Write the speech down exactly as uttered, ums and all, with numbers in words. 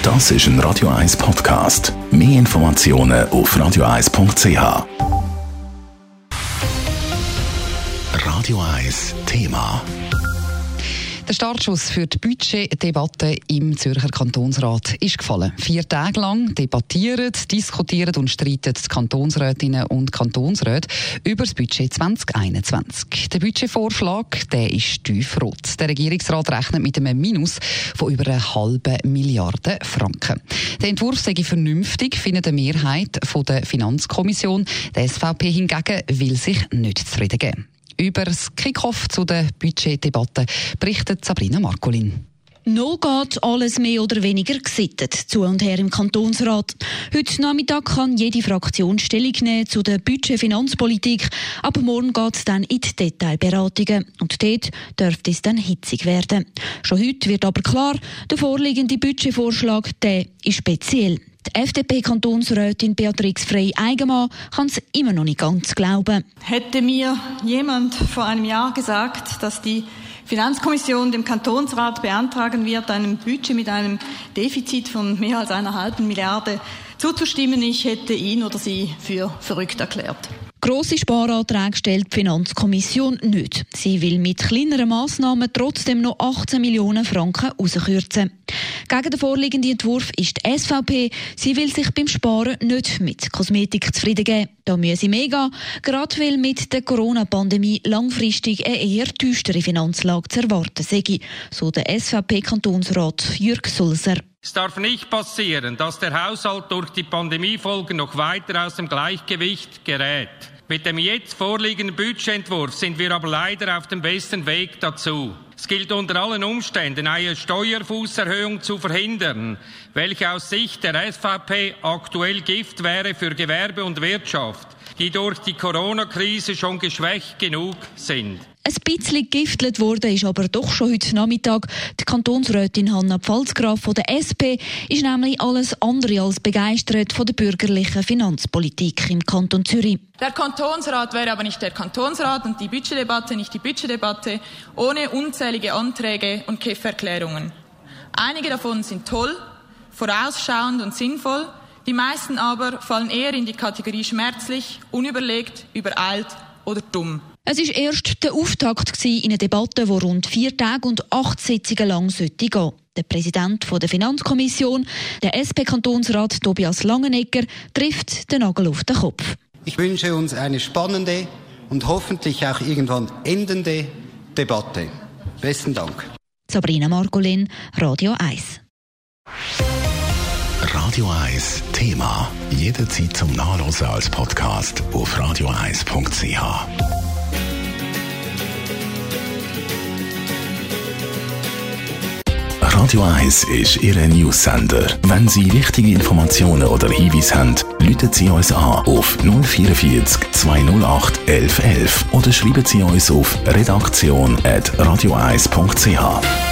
Das ist ein Radio eins Podcast. Mehr Informationen auf radio eins punkt c h. Radio eins Thema. Der Startschuss für die Budgetdebatte im Zürcher Kantonsrat ist gefallen. Vier Tage lang debattieren, diskutieren und streiten die Kantonsrätinnen und Kantonsräte über das Budget zwanzig einundzwanzig. Der Budgetvorschlag der ist tiefrot. Der Regierungsrat rechnet mit einem Minus von über einer halben Milliarde Franken. Der Entwurf sei vernünftig, findet eine Mehrheit von der Finanzkommission. Die S V P hingegen will sich nicht zufrieden geben. Über das Kick-Off zu der Budgetdebatte berichtet Sabrina Marcolin. Noch geht alles mehr oder weniger gesittet zu und her im Kantonsrat. Heute Nachmittag kann jede Fraktion Stellung nehmen zu der Budget-Finanzpolitik. Ab morgen geht es dann in die Detailberatungen. Und dort dürfte es dann hitzig werden. Schon heute wird aber klar, der vorliegende Budgetvorschlag, der ist speziell. Die F D P-Kantonsrätin Beatrix Frey-Eigenmann kann es immer noch nicht ganz glauben. Hätte mir jemand vor einem Jahr gesagt, dass die Finanzkommission dem Kantonsrat beantragen wird, einem Budget mit einem Defizit von mehr als einer halben Milliarde zuzustimmen, ich hätte ihn oder sie für verrückt erklärt. Grosse Sparanträge stellt die Finanzkommission nicht. Sie will mit kleineren Massnahmen trotzdem noch achtzehn Millionen Franken rauskürzen. Gegen den vorliegenden Entwurf ist die S V P. Sie will sich beim Sparen nicht mit Kosmetik zufrieden geben. Da müsse mehr gehen, gerade weil mit der Corona-Pandemie langfristig eine eher düstere Finanzlage zu erwarten sei, so der S V P-Kantonsrat Jürg Sulzer. Es darf nicht passieren, dass der Haushalt durch die Pandemiefolgen noch weiter aus dem Gleichgewicht gerät. Mit dem jetzt vorliegenden Budgetentwurf sind wir aber leider auf dem besten Weg dazu. Es gilt unter allen Umständen, eine Steuerfußerhöhung zu verhindern, welche aus Sicht der S V P aktuell Gift wäre für Gewerbe und Wirtschaft, die durch die Corona-Krise schon geschwächt genug sind. Ein bisschen giftelt wurde ist aber doch schon heute Nachmittag. Die Kantonsrätin Hanna Pfalzgraf von der S P ist nämlich alles andere als begeistert von der bürgerlichen Finanzpolitik im Kanton Zürich. Der Kantonsrat wäre aber nicht der Kantonsrat und die Budgetdebatte nicht die Budgetdebatte ohne unzählige Anträge und Kefferklärungen. Einige davon sind toll, vorausschauend und sinnvoll, die meisten aber fallen eher in die Kategorie schmerzlich, unüberlegt, übereilt oder dumm. Es war erst der Auftakt in einer Debatte, die rund vier Tage und acht Sitzungen lang sollte gehen. Der Präsident der Finanzkommission, der S P-Kantonsrat Tobias Langenegger, trifft den Nagel auf den Kopf. Ich wünsche uns eine spannende und hoffentlich auch irgendwann endende Debatte. Besten Dank. Sabrina Marcolin, Radio eins. Radio eins Thema. Jederzeit zum Nachlesen als Podcast auf radio eins punkt c h. Radio eins ist Ihr News-Sender. Wenn Sie wichtige Informationen oder Hinweise haben, rufen Sie uns an auf null vierundvierzig zweihundertacht elf elf oder schreiben Sie uns auf redaktion at radio eins punkt c h.